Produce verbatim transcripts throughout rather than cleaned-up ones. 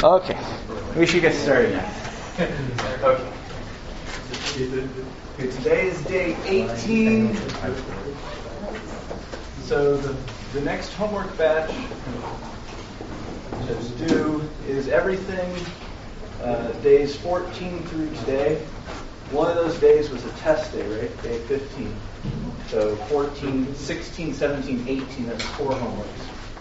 Okay, we should get started now. Okay. Okay, today is day eighteen. So the, the next homework batch that's due is everything uh, days fourteen through today. One of those days was a test day, right? Day fifteen. So fourteen, sixteen, seventeen, eighteen, that's four homeworks.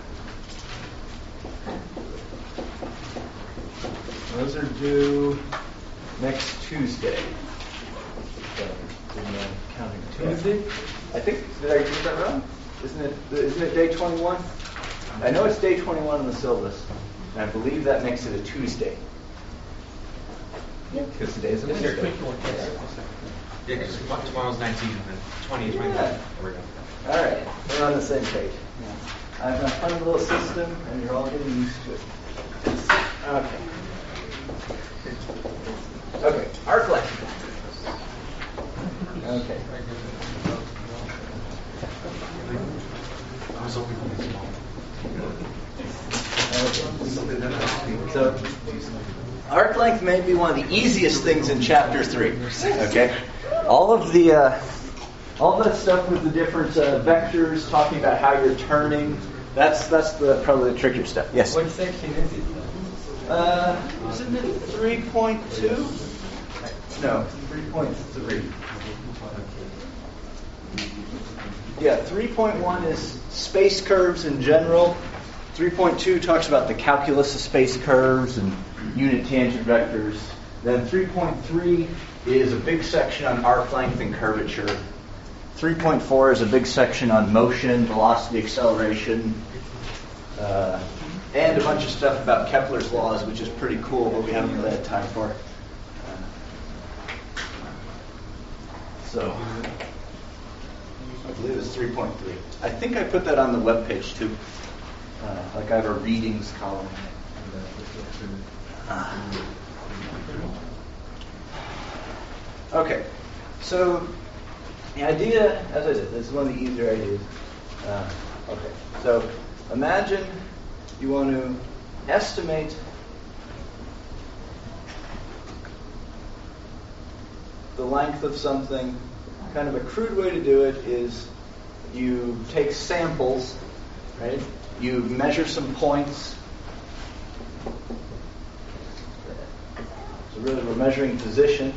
Those are due next Tuesday. So, counting Tuesday? I think, did I get that wrong? Isn't it, isn't it day twenty-one? I know it's day twenty-one in the syllabus, and I believe that makes it a Tuesday. Yep. Because today is a Wednesday. Yeah, because tomorrow's nineteen and then twenty, twenty-one. Yeah. There we go. All right, we're on the same page. Yeah. I have my fun little system, and you're all getting used to it. Okay. Okay, arc length. Okay. I was hoping for this small. Okay. So, arc length may be one of the easiest things in chapter three. Okay, all of the uh, all that stuff with the different uh, vectors, talking about how you're turning. That's that's the probably the trickier stuff. Yes. What section is it? Uh, isn't it three point two? No, three point three. Yeah, three point one is space curves in general. three point two talks about the calculus of space curves and unit tangent vectors. Then three point three is a big section on arc length and curvature. three point four is a big section on motion, velocity, acceleration, uh, and a bunch of stuff about Kepler's laws, which is pretty cool, but we haven't really had time for. Uh, so, I believe it's three point three. I think I put that on the webpage too. Uh, like I have a readings column. Uh, okay, so the idea, as I said, this is one of the easier ideas. Uh, okay, so imagine you want to estimate the length of something. Kind of a crude way to do it is you take samples, right? You measure some points. So really we're measuring position.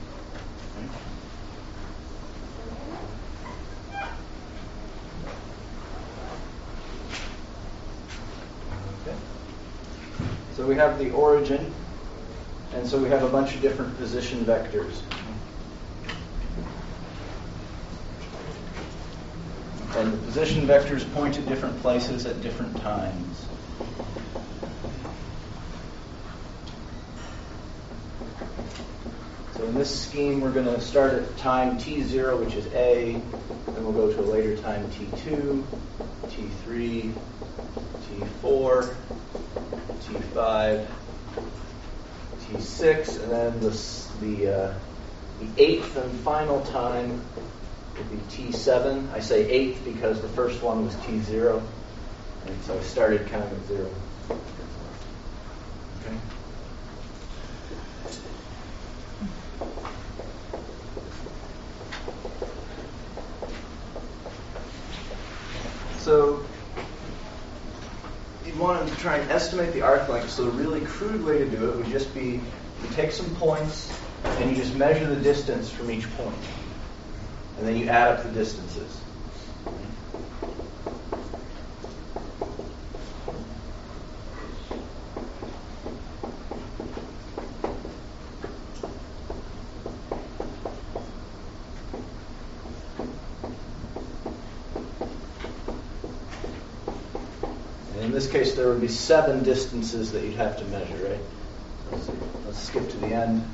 Okay. So we have the origin, and so we have a bunch of different position vectors. And the position vectors point to different places at different times. So in this scheme, we're going to start at time t zero, which is A, then we'll go to a later time t two, t three, t four, t five, t six, and then the, the, uh, the eighth and final time would be t seven. I say eighth because the first one was t zero, and so I started counting at zero. Okay. So you want to try and estimate the arc length. So the really crude way to do it would just be you take some points and you just measure the distance from each point. And then you add up the distances. And in this case, there would be seven distances that you'd have to measure, right? Let's see. Let's skip to the end.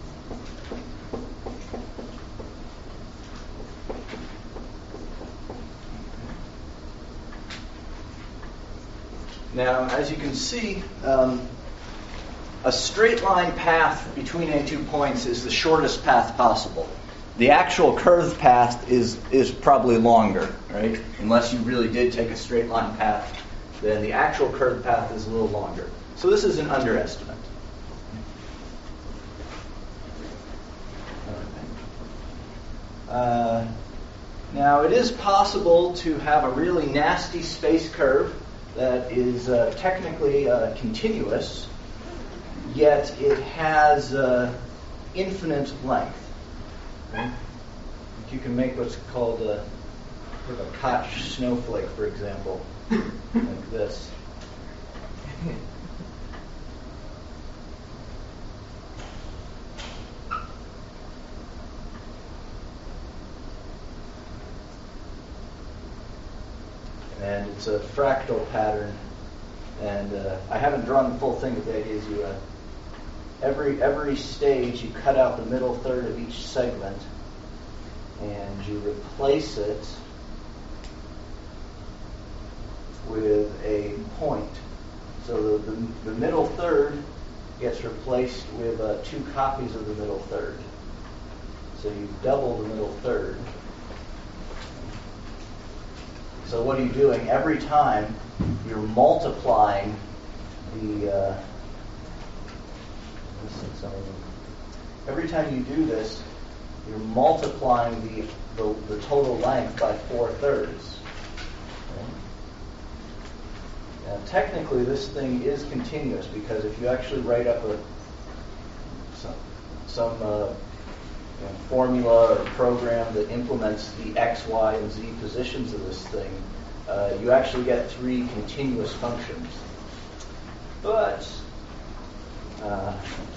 Now, as you can see, um, a straight line path between any two points is the shortest path possible. The actual curved path is is probably longer, right? Unless you really did take a straight line path then the actual curved path is a little longer. So this is an underestimate. Uh, now, it is possible to have a really nasty space curve that is uh, technically uh, continuous, yet it has uh, infinite length. Okay? You can make what's called a, a Koch snowflake, for example, like this. And it's a fractal pattern. And uh, I haven't drawn the full thing, but the idea is you, uh, every every stage, you cut out the middle third of each segment, and you replace it with a point. So the, the, the middle third gets replaced with uh, two copies of the middle third. So you double the middle third. So what are you doing? Every time you're multiplying the, uh, every time you do this, you're multiplying the, the, the total length by four thirds. Okay? Now, technically, this thing is continuous because if you actually write up a some, some uh, you know, formula or program that implements the x, y, and z positions of this thing, uh, you actually get three continuous functions. But uh,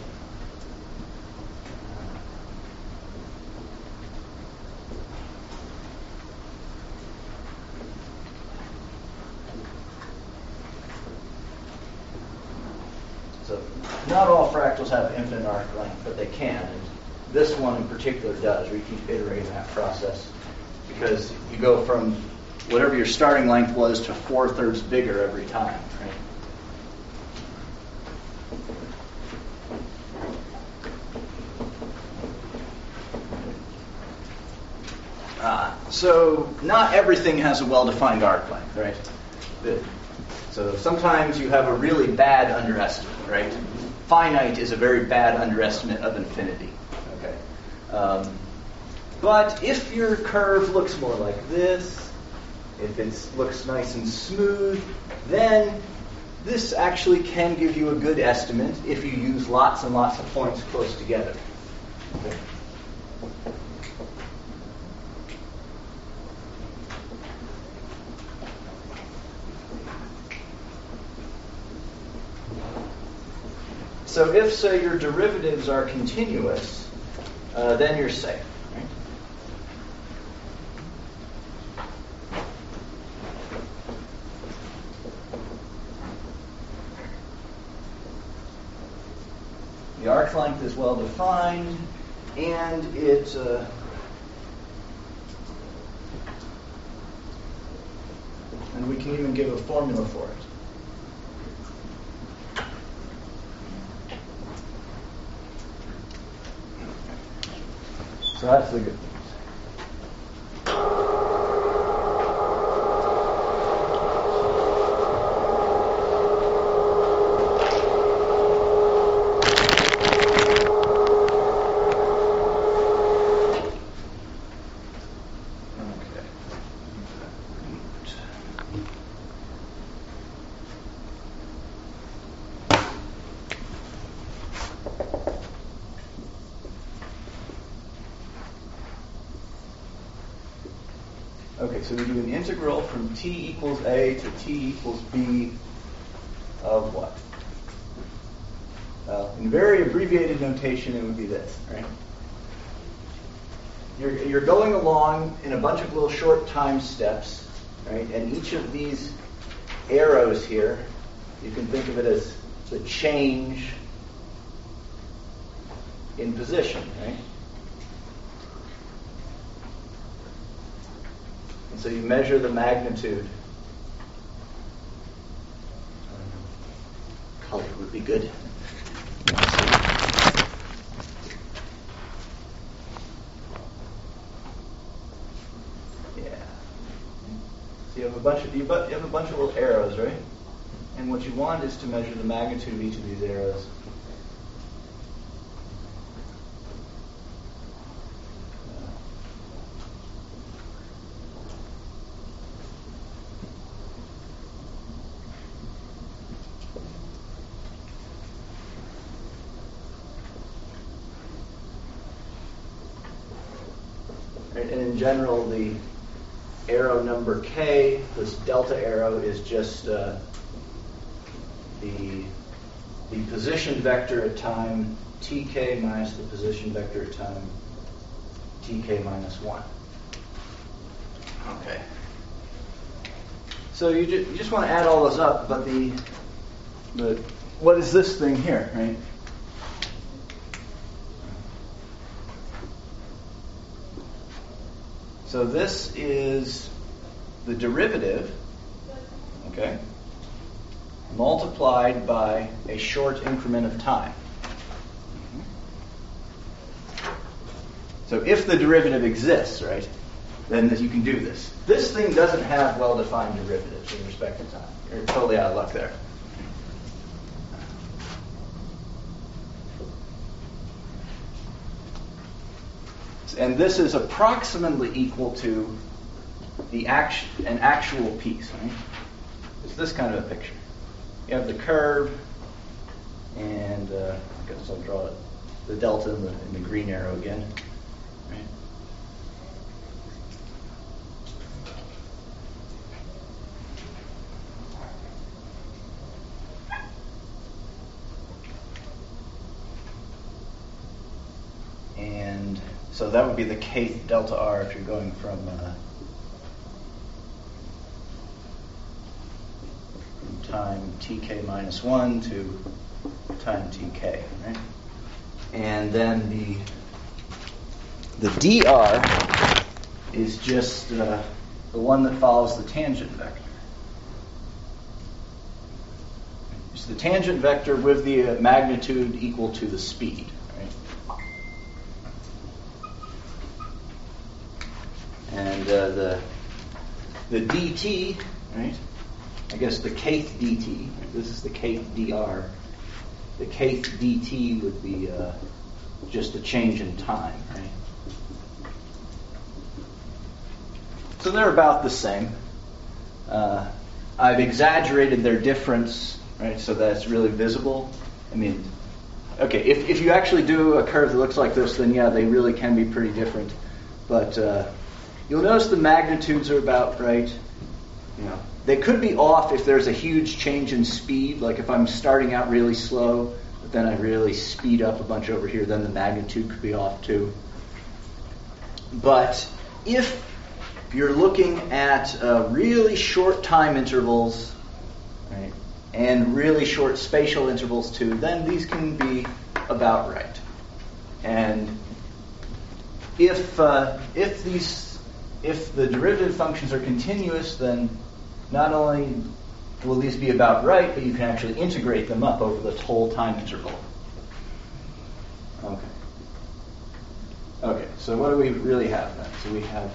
so not all fractals have infinite arc length, but they can. And this one in particular does, where you keep iterating that process, because you go from whatever your starting length was to four-thirds bigger every time, right? Uh, so not everything has a well-defined arc length, right? The, so sometimes you have a really bad underestimate, right? Finite is a very bad underestimate of infinity. Okay. Um, but if your curve looks more like this, if it looks nice and smooth, then this actually can give you a good estimate if you use lots and lots of points close together. Okay. So if, say, your derivatives are continuous, uh, then you're safe. Right? The arc length is well defined, and it uh, and we can even give a formula for it. So that's the good news. Okay, so we do an integral from t equals a to t equals b of what? Uh, in very abbreviated notation, it would be this, right? You're, you're going along in a bunch of little short time steps, right? And each of these arrows here, you can think of it as the change in position, right? So you measure the magnitude. Color would be good. Yeah. So you have a bunch of you have a bunch of little arrows, right? And what you want is to measure the magnitude of each of these arrows. And in general, the arrow number k, this delta arrow, is just uh, the the position vector at time tk minus the position vector at time tk minus one. Okay. So you, ju- you just want to add all those up, but the the what is this thing here, right? So this is the derivative, okay, multiplied by a short increment of time. So if the derivative exists, right, then you can do this. This thing doesn't have well-defined derivatives in respect to time. You're totally out of luck there. And this is approximately equal to the act- an actual piece, right? It's this kind of a picture. You have the curve, and uh, I guess I'll draw it, the delta in the, in the green arrow again, right? And so that would be the kth delta r if you're going from, uh, from time tk minus one to time tk, right? And then the the dr is just uh, the one that follows the tangent vector. It's the tangent vector with the uh, magnitude equal to the speed. And uh, the the dt, right? I guess the kth dt. This is the kth dr. The kth dt would be uh, just a change in time, right? So they're about the same. Uh, I've exaggerated their difference, right? So that it's really visible. I mean, okay, if if you actually do a curve that looks like this, then yeah, they really can be pretty different. But uh, you'll notice the magnitudes are about right. You know, they could be off if there's a huge change in speed. Like if I'm starting out really slow, but then I really speed up a bunch over here, then the magnitude could be off too. But if you're looking at uh, really short time intervals, right, and really short spatial intervals too, then these can be about right. And if uh, if these if the derivative functions are continuous, then not only will these be about right, but you can actually integrate them up over the whole time interval. Okay. Okay, so what do we really have then? So we have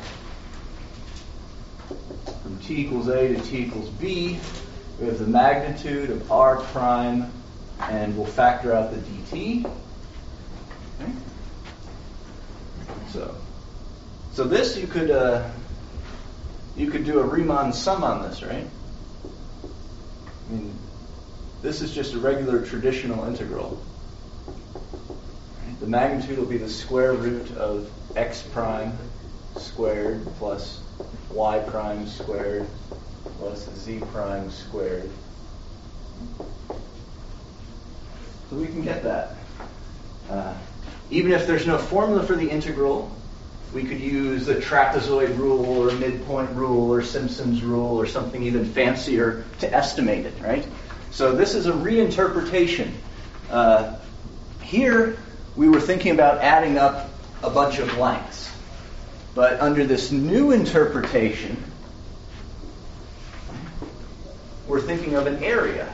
from t equals a to t equals b, we have the magnitude of r prime, and we'll factor out the dt. Okay. So, so this you could uh, you could do a Riemann sum on this, right? I mean, this is just a regular traditional integral. Right? The magnitude will be the square root of x prime squared plus y prime squared plus z prime squared. So we can get that. Uh, even if there's no formula for the integral, we could use the trapezoid rule or midpoint rule or Simpson's rule or something even fancier to estimate it, right? So this is a reinterpretation. Uh, here, we were thinking about adding up a bunch of lengths. But under this new interpretation, we're thinking of an area.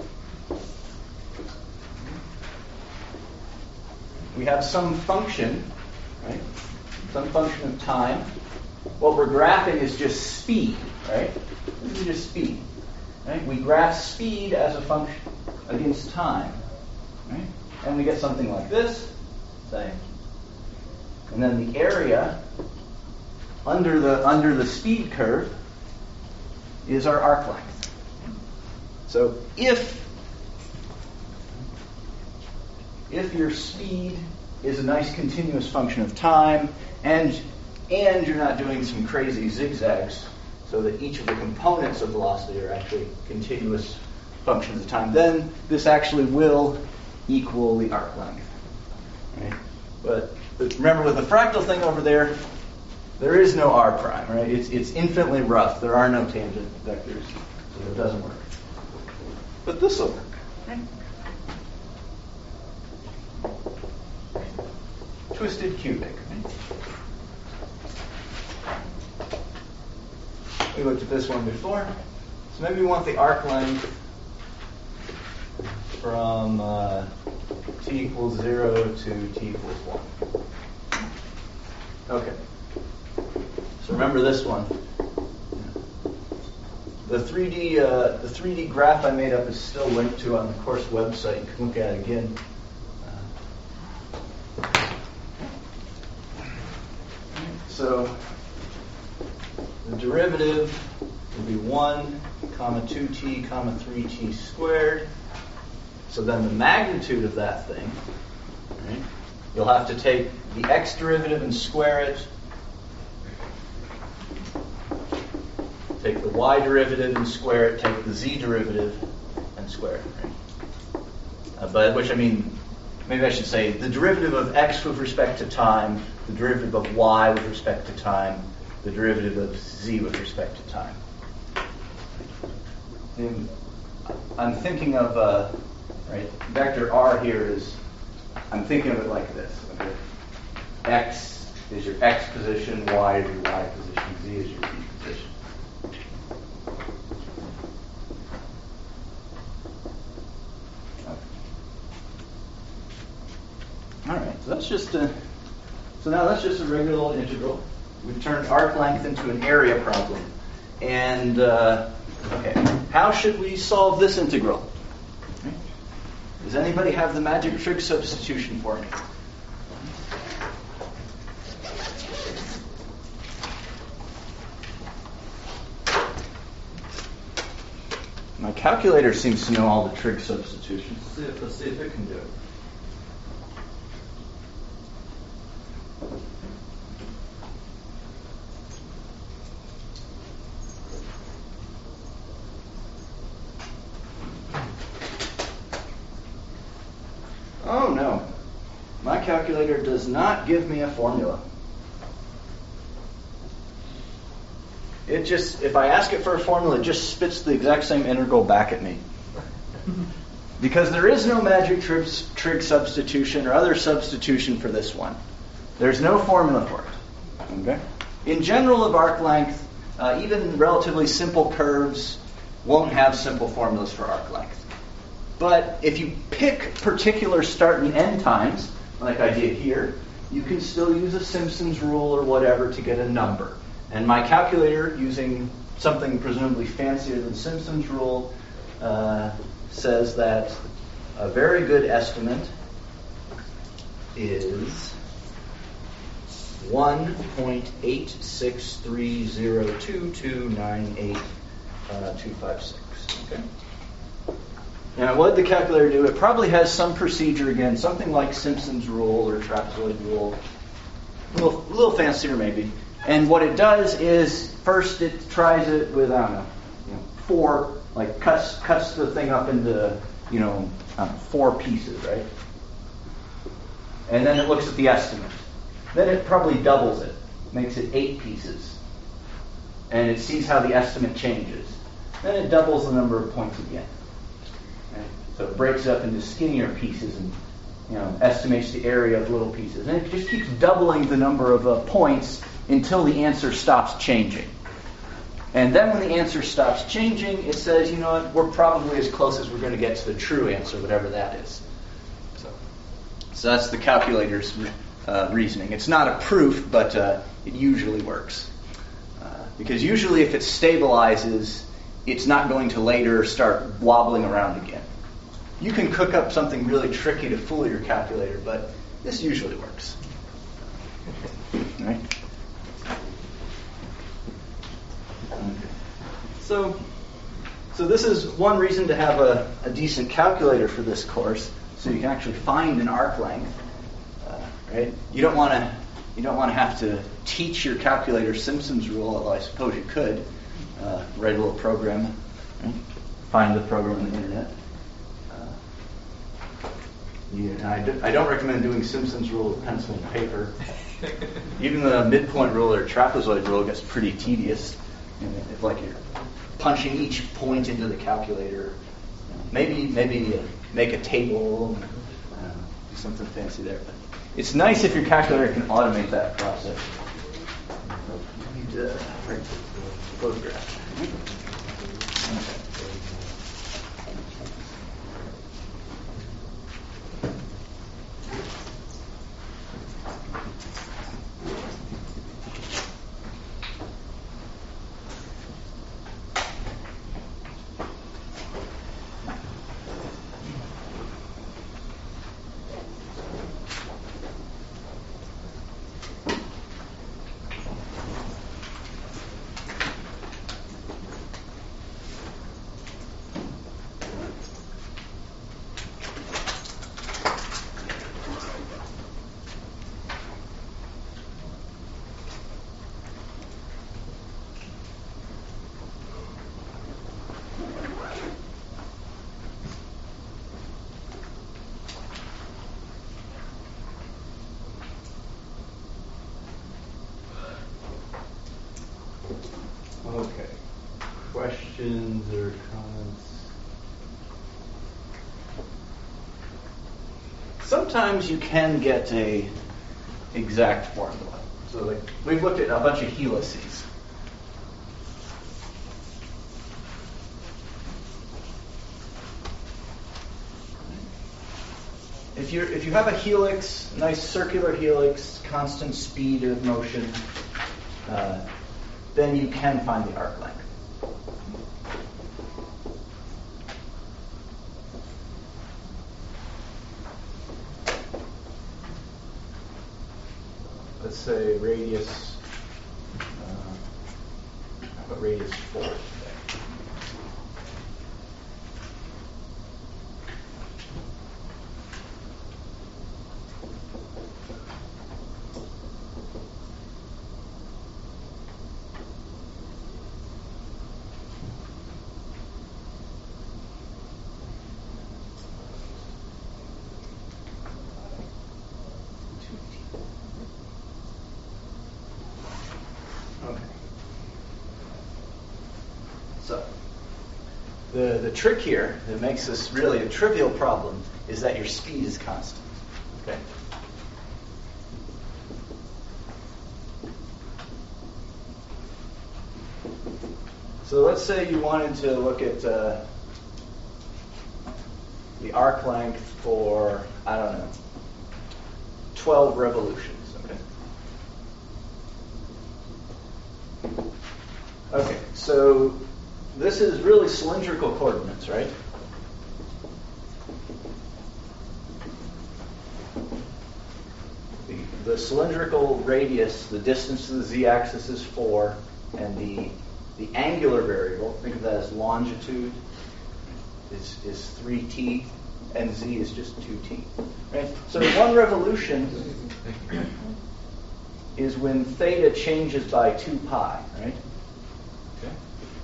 We have some function, right? Some function of time. What we're graphing is just speed, right? This is just speed. Right? We graph speed as a function against time. Right? And we get something like this, say. And then the area under the under the speed curve is our arc length. So if if your speed is a nice continuous function of time, and and you're not doing some crazy zigzags, so that each of the components of velocity are actually continuous functions of time, then this actually will equal the arc length. Right? But, but remember, with the fractal thing over there, there is no r prime, right? It's it's infinitely rough. There are no tangent vectors, so it doesn't work. But this will work. Right? Twisted cubic. Right? We looked at this one before. So maybe we want the arc length from uh, t equals zero to t equals one. Okay. So remember this one. The three D uh, the three D graph I made up is still linked to on the course website. You can look at it again. So the derivative will be one comma two t comma three t squared. So then the magnitude of that thing, right, you'll have to take the x derivative and square it. Take the y derivative and square it. Take the z derivative and square it. Right? Uh, by which I mean, maybe I should say the derivative of x with respect to time, the derivative of y with respect to time, the derivative of z with respect to time. And I'm thinking of, uh, right, vector r here is, I'm thinking of it like this. Okay? X is your x position, y is your y position, z is your z position. All right, so that's just a, so now that's just a regular little integral. We've turned arc length into an area problem. And, uh, okay, how should we solve this integral? Okay. Does anybody have the magic trig substitution for me? My calculator seems to know all the trig substitutions. Let's see if, let's see if it can do it. Oh no, my calculator does not give me a formula. It just, if I ask it for a formula, it just spits the exact same integral back at me. Because there is no magic trig, trig substitution or other substitution for this one. There's no formula for it. Okay? In general of arc length, uh, even relatively simple curves won't have simple formulas for arc length. But if you pick particular start and end times, like I did here, you can still use a Simpson's rule or whatever to get a number. And my calculator, using something presumably fancier than Simpson's rule, uh, says that a very good estimate is one point eight six three zero two two nine eight two five six. Okay. Now, what did the calculator do? It probably has some procedure again, something like Simpson's rule or trapezoid rule, a little, a little fancier maybe. And what it does is, first it tries it with, I don't know, you know four, like cuts cuts the thing up into, you know, um, four pieces, right? And then it looks at the estimate. Then it probably doubles it, makes it eight pieces. And it sees how the estimate changes. Then it doubles the number of points again. Right? So it breaks it up into skinnier pieces and, you know, estimates the area of little pieces. And it just keeps doubling the number of uh, points until the answer stops changing. And then when the answer stops changing, it says, you know what, we're probably as close as we're going to get to the true answer, whatever that is. So, so that's the calculator's uh, reasoning. It's not a proof, but uh, it usually works. Uh, because usually if it stabilizes it's not going to later start wobbling around again. You can cook up something really tricky to fool your calculator, but this usually works. Right? So, so this is one reason to have a, a decent calculator for this course, so you can actually find an arc length. Uh, right? You don't want to you don't want to have to teach your calculator Simpson's rule, although I suppose you could uh, write a little program, right? Find the program on the internet. Uh, you, I, do, I don't recommend doing Simpson's rule with pencil and paper. Even the midpoint rule or trapezoid rule gets pretty tedious. You know, if like you're punching each point into the calculator. Maybe maybe uh, make a table, uh, do something fancy there. But it's nice if your calculator can automate that process. You need to write a photograph. Okay. Okay. Questions or comments? Sometimes you can get a exact formula. So like we've looked at a bunch of helices. If you if you have a helix, nice circular helix, constant speed of motion, uh, then you can find the arc length. Let's say radius, uh, how about radius four today? The, the trick here that makes this really a trivial problem is that your speed is constant. Okay. So let's say you wanted to look at uh, the arc length for, I don't know, twelve revolutions. Okay. Okay, so this is really cylindrical coordinates, right? The, the cylindrical radius, the distance to the z-axis is four, and the the angular variable, think of that as longitude, is, is three t, and z is just two t. Right? So one revolution is when theta changes by two pi, right? Okay.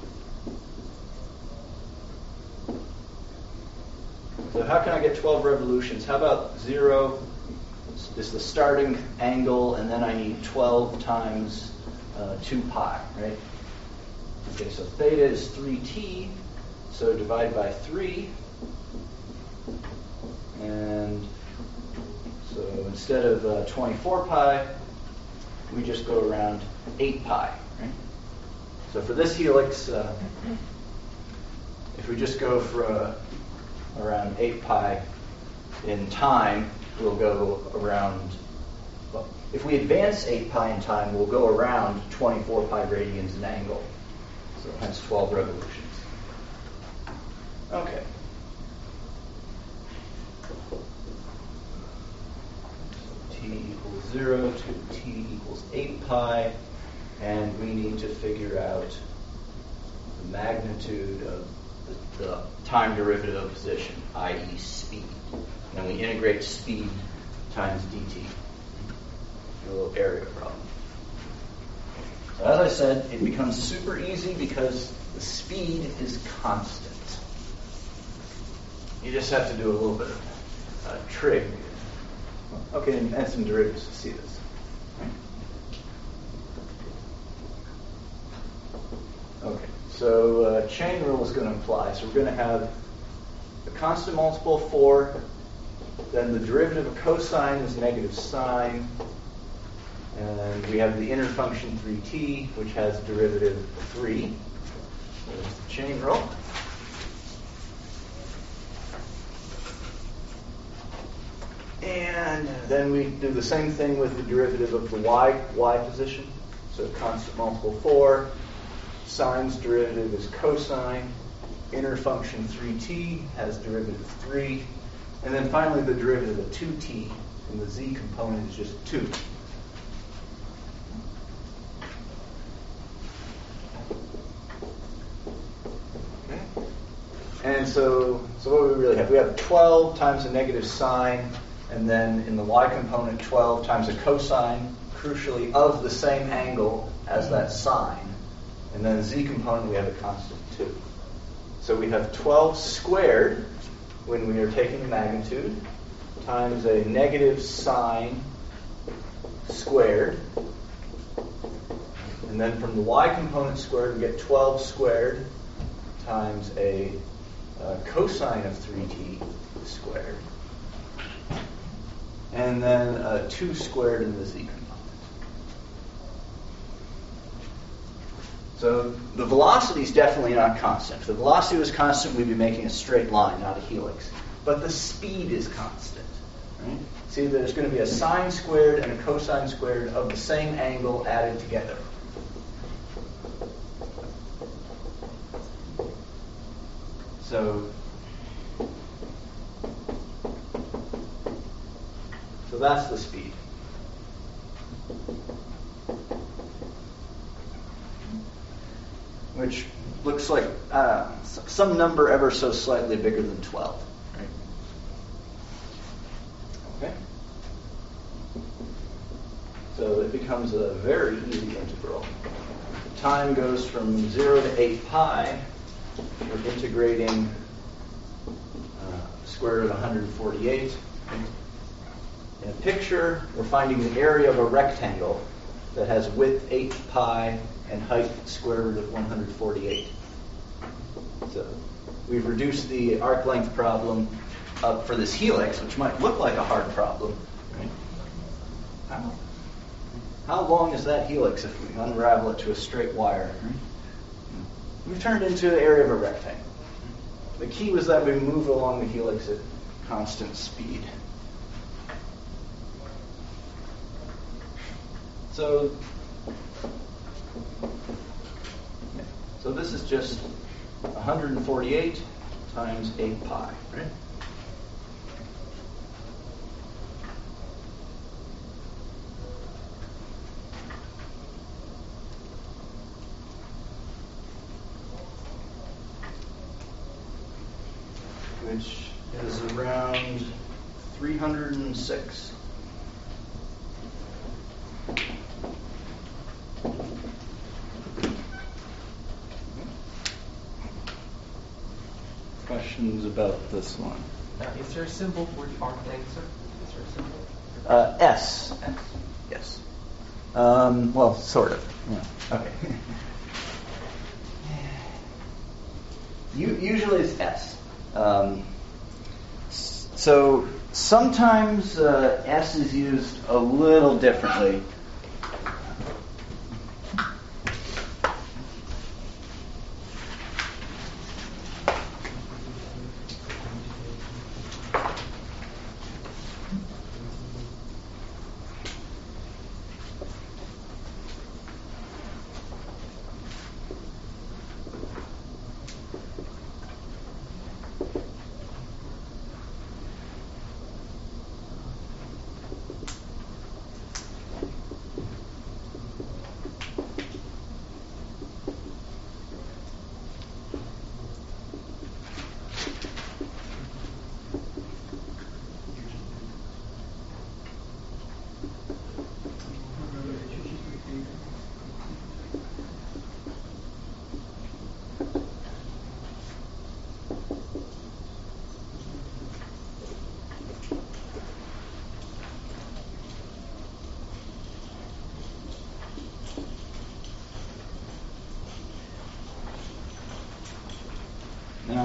So how can I get twelve revolutions? How about zero is the starting angle, and then I need twelve times uh, two pi, right? Okay, so theta is three t, so divide by three, and so instead of uh, twenty-four pi, we just go around eight pi, right? So for this helix, uh, if we just go for uh, around eight pi in time, we'll go around, well, if we advance eight pi in time, we'll go around twenty-four pi radians an angle. So hence twelve revolutions. Okay. T equals zero to t equals eight pi, and we need to figure out the magnitude of the, the time derivative of position, that is speed. And we integrate speed times dt. A little area problem. So as I said, it becomes super easy because the speed is constant. You just have to do a little bit of uh, trig. Okay, and add some derivatives to see this. Okay, so uh, chain rule is going to apply. So we're going to have a constant multiple of four, then the derivative of cosine is negative sine, and we have the inner function three t, which has derivative three. There's the chain rule. And then we do the same thing with the derivative of the y, y position. So constant multiple four, sine's derivative is cosine, inner function three t has derivative three, and then finally the derivative of two t, and the z component is just two. Okay. And so, so what do we really have? We have twelve times a negative sine, and then in the y component, twelve times a cosine, crucially of the same angle as that sine. And then the z component, we have a constant two. So we have twelve squared when we are taking the magnitude times a negative sine squared. And then from the y component squared, we get twelve squared times a uh, cosine of three t squared. And then uh, two squared in the z component. So the velocity is definitely not constant. If the velocity was constant, we'd be making a straight line, not a helix. But the speed is constant. Right? See, there's going to be a sine squared and a cosine squared of the same angle added together. So, so that's the speed. Which looks like uh, some number ever so slightly bigger than twelve. Right? Okay. So it becomes a very easy integral. Time goes from zero to eight pi. We're integrating uh, square root of one hundred forty-eight. In a picture, we're finding the area of a rectangle that has width eight pi and height square root of one hundred forty-eight. So we've reduced the arc length problem up for this helix, which might look like a hard problem. Right? How, how long is that helix if we unravel it to a straight wire? Right? We've turned it into the area of a rectangle. The key was that we move along the helix at constant speed. So, so this is just one hundred forty-eight times eight pi, right? Which is around three hundred six. Questions about this one? Uh, is there a symbol for the arc length, sir? Is there a symbol? Uh, S. S. Yes. Um, well, sort of. Yeah. Okay. U- usually it's S. Um, so sometimes uh, S is used a little differently.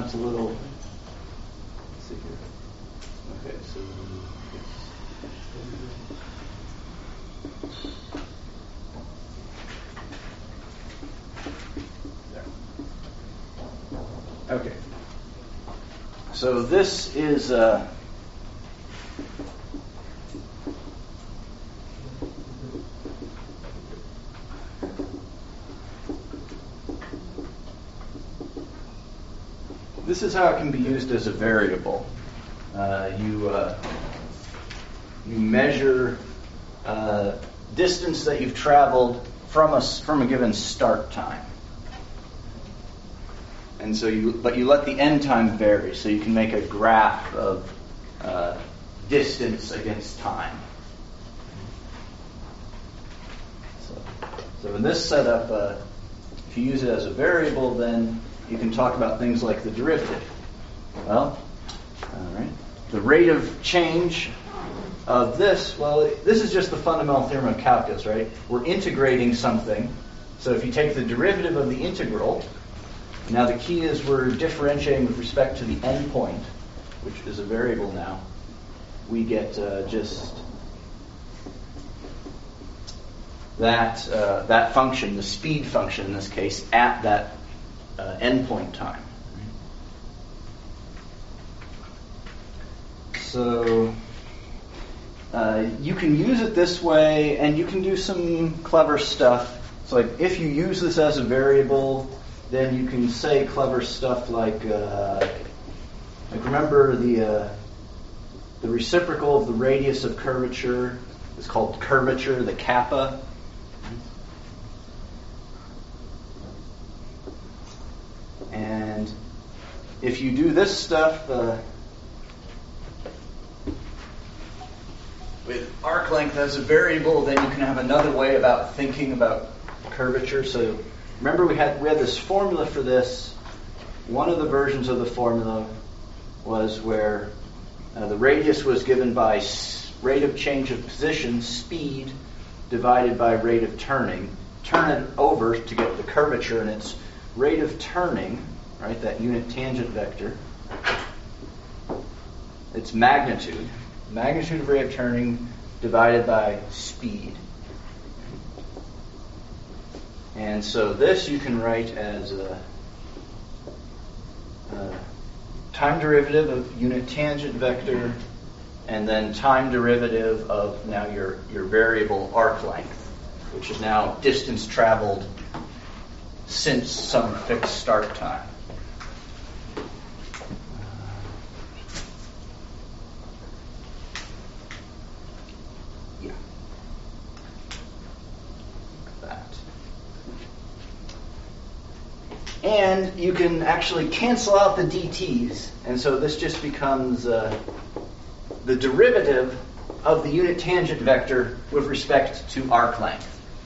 now it's a little. Let's see here. Okay, so. There. Okay. So this is. Uh, This is how it can be used as a variable. Uh, you uh, you measure uh, distance that you've traveled from a from a given start time, and so you but you let the end time vary, so you can make a graph of uh, distance against time. So, so in this setup, uh, if you use it as a variable, then you can talk about things like the derivative. Well, all right. The rate of change of this, well, this is just the fundamental theorem of calculus, right? We're integrating something. So if you take the derivative of the integral, now the key is we're differentiating with respect to the endpoint, which is a variable now. We get uh, just that uh, that function, the speed function in this case, at that Uh, endpoint time. So uh, you can use it this way, and you can do some clever stuff. So, like, if you use this as a variable, then you can say clever stuff like, uh, like remember the uh, the reciprocal of the radius of curvature is called curvature, the kappa. And if you do this stuff uh, with arc length as a variable, then you can have another way about thinking about curvature. So remember we had we had this formula for this. One of the versions of the formula was where uh, the radius was given by s- rate of change of position, speed, divided by rate of turning. Turn it over to get the curvature, and it's rate of turning, right, that unit tangent vector, its magnitude, magnitude of rate of turning divided by speed. And so this you can write as a, a time derivative of unit tangent vector, and then time derivative of now your, your variable arc length, which is now distance traveled since some fixed start time. Yeah. Like that. And you can actually cancel out the d t's, and so this just becomes uh, the derivative of the unit tangent vector with respect to arc length.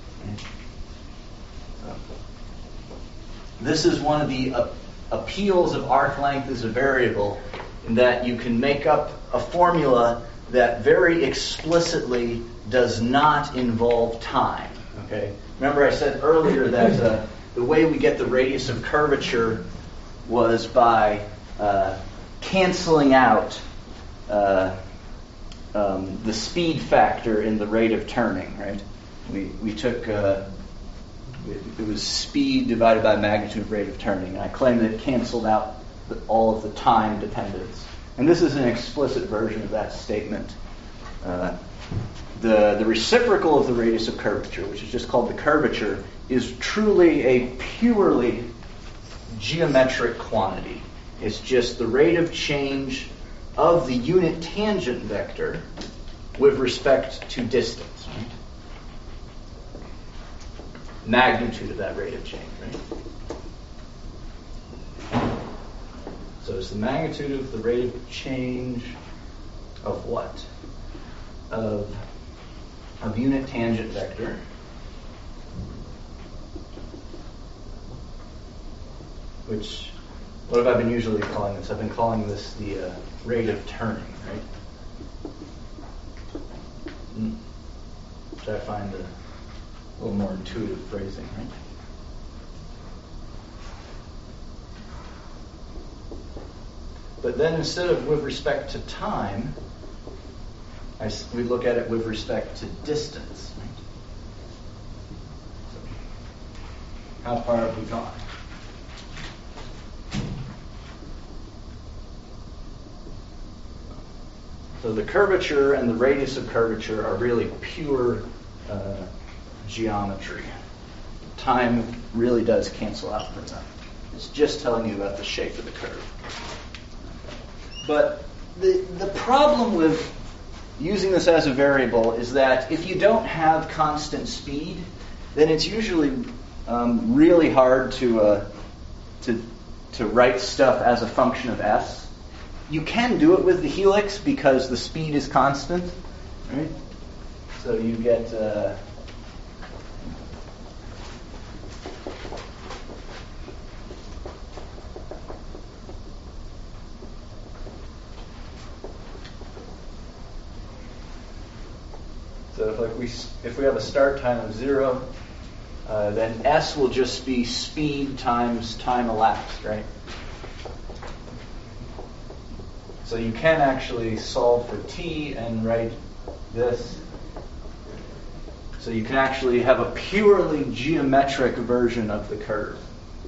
This is one of the uh, appeals of arc length as a variable, in that you can make up a formula that very explicitly does not involve time. Okay. Remember I said earlier that uh, the way we get the radius of curvature was by uh, canceling out uh, um, the speed factor in the rate of turning, right? We, we took... Uh, It was speed divided by magnitude of rate of turning, and I claim that it canceled out the, all of the time dependence. And this is an explicit version of that statement. Uh, the, the reciprocal of the radius of curvature, which is just called the curvature, is truly a purely geometric quantity. It's just the rate of change of the unit tangent vector with respect to distance. Right? Magnitude of that rate of change, right? So it's the magnitude of the rate of change of what? Of, of unit tangent vector. Which, what have I been usually calling this? I've been calling this the uh, rate of turning, right? Mm. Should I find the a little more intuitive phrasing, right? But then instead of with respect to time, I s we look at it with respect to distance. Right? So, how far have we gone? So the curvature and the radius of curvature are really pure uh, geometry. Time really does cancel out for them. It's just telling you about the shape of the curve. But the, the problem with using this as a variable is that if you don't have constant speed, then it's usually um, really hard to, uh, to, to write stuff as a function of s. You can do it with the helix because the speed is constant, right? So you get uh, so if like we if we have a start time of zero, uh, then s will just be speed times time elapsed, right? So you can actually solve for t and write this. So you can actually have a purely geometric version of the curve.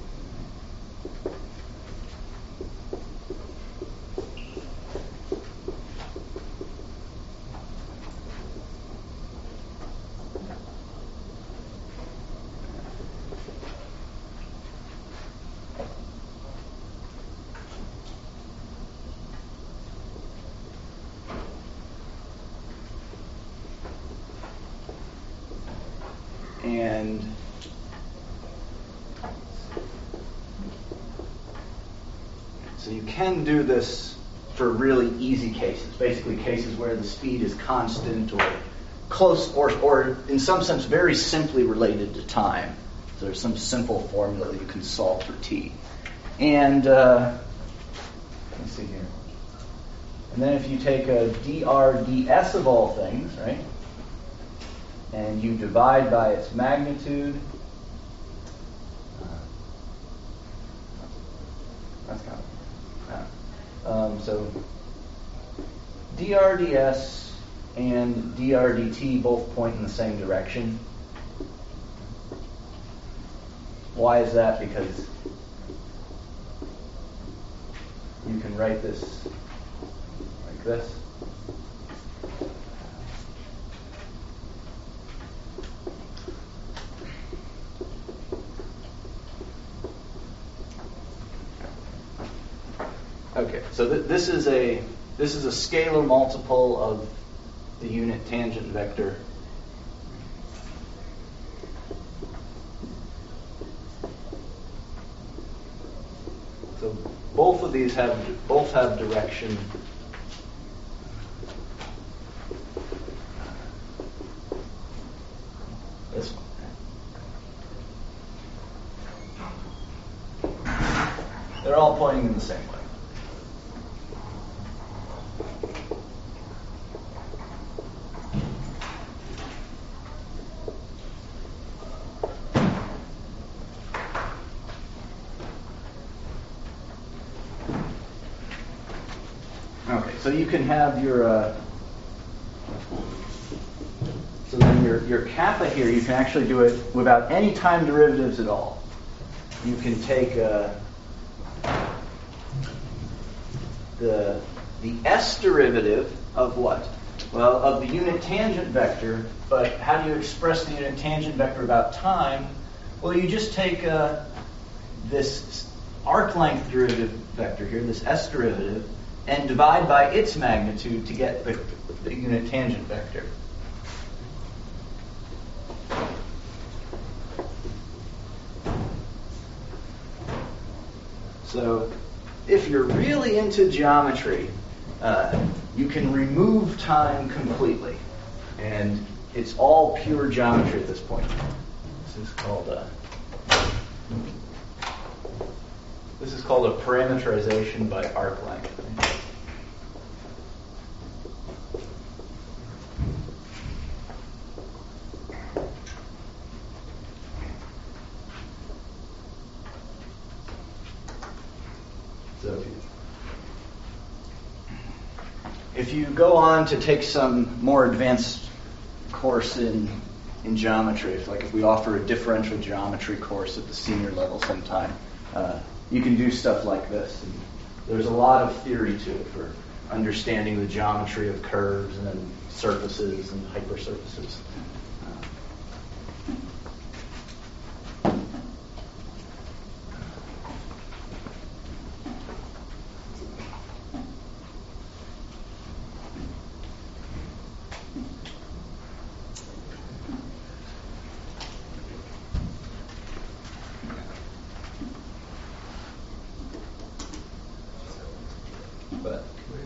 And so you can do this for really easy cases, basically cases where the speed is constant or close or, or in some sense very simply related to time. So there's some simple formula that you can solve for t. And uh, let's see here. And then if you take a dr ds of all things, right? And you divide by its magnitude. Uh, that's kind of, yeah. um, so dr ds and dr dt both point in the same direction. Why is that? Because you can write this like this. Okay, so th this is a this is a scalar multiple of the unit tangent vector. So both of these have both have direction. This one. They're all pointing in the same way. Okay, so you can have your uh, so then your your kappa here, you can actually do it without any time derivatives at all. You can take uh, the the s derivative of what? Well, of the unit tangent vector. But how do you express the unit tangent vector about time? Well, you just take uh, this arc length derivative vector here, this s derivative, and divide by its magnitude to get the, the unit tangent vector. So if you're really into geometry, uh, you can remove time completely. And it's all pure geometry at this point. This is called a, this is called a parameterization by arc length. So if you, if you go on to take some more advanced course in in geometry, if, like if we offer a differential geometry course at the senior level sometime, uh, you can do stuff like this. And there's a lot of theory to it for understanding the geometry of curves and then surfaces and hypersurfaces. But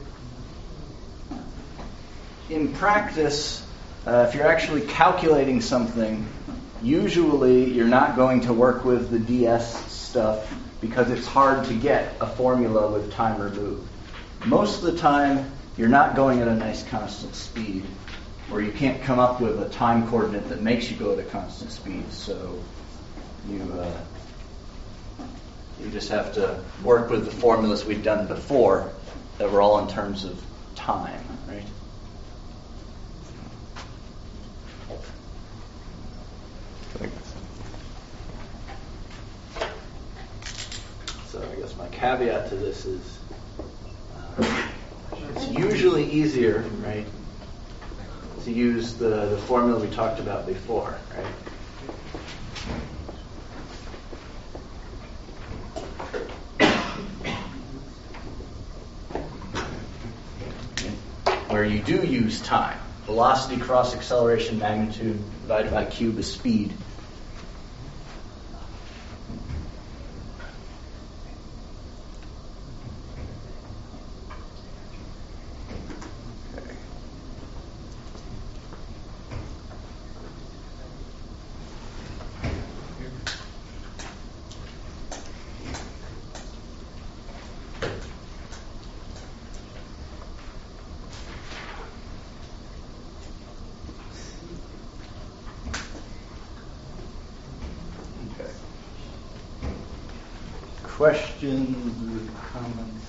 in practice, uh, if you're actually calculating something, usually you're not going to work with the D S stuff because it's hard to get a formula with time removed. Most of the time, you're not going at a nice constant speed, or you can't come up with a time coordinate that makes you go at a constant speed. So you uh, you just have to work with the formulas we've done before that were all in terms of time, right? So I guess my caveat to this is uh, it's usually easier, right, to use the, the formula we talked about before, right? Where you do use time. Velocity cross acceleration magnitude divided by cube is speed. Questions or comments?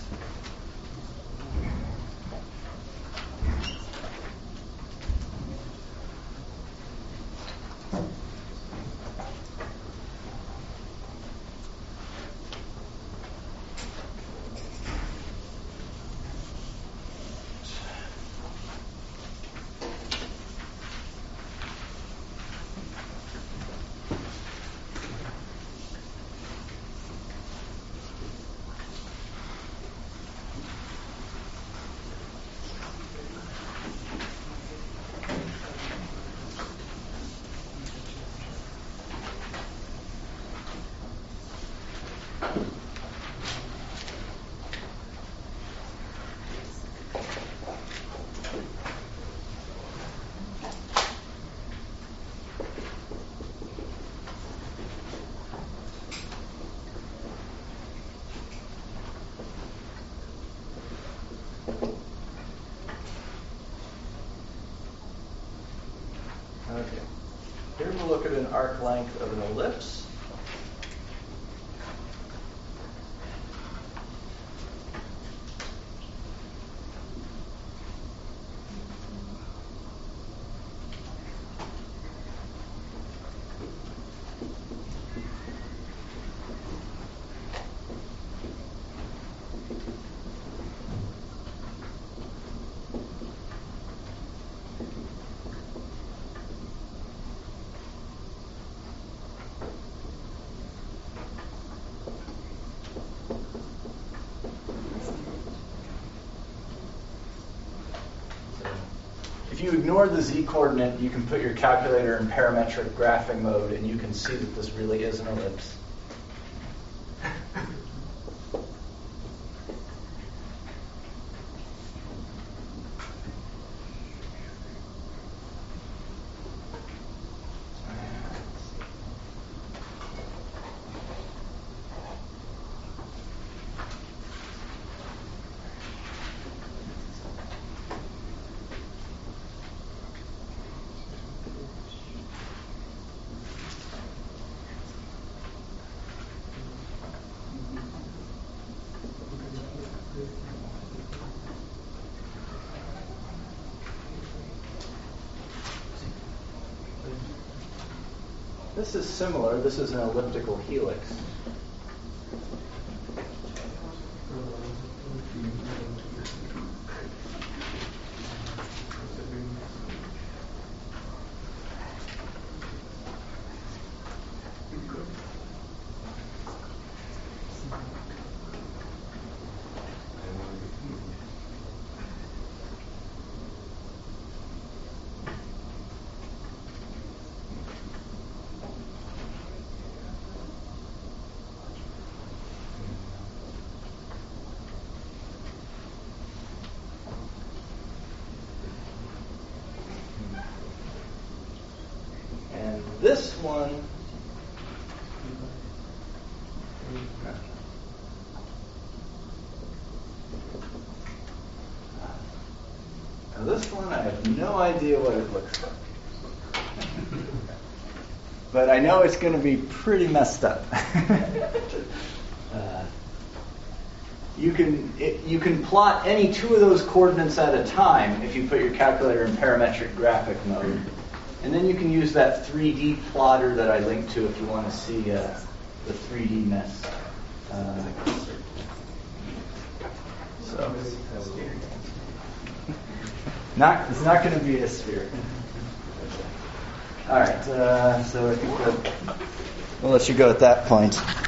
Okay. Here we'll look at an arc length of an ellipse. If you ignore the z-coordinate, you can put your calculator in parametric graphing mode, and you can see that this really is an ellipse. this is similar. This is an elliptical helix. And this one, now this one I have no idea what it looks like. But I know it's going to be pretty messed up. uh, you can it, you can plot any two of those coordinates at a time if you put your calculator in parametric graphic mode. And then you can use that three D plotter that I linked to if you want to see uh, the three D mess. Uh, so, not it's not going to be a sphere. All right, uh, so I think we'll, we'll let you go at that point.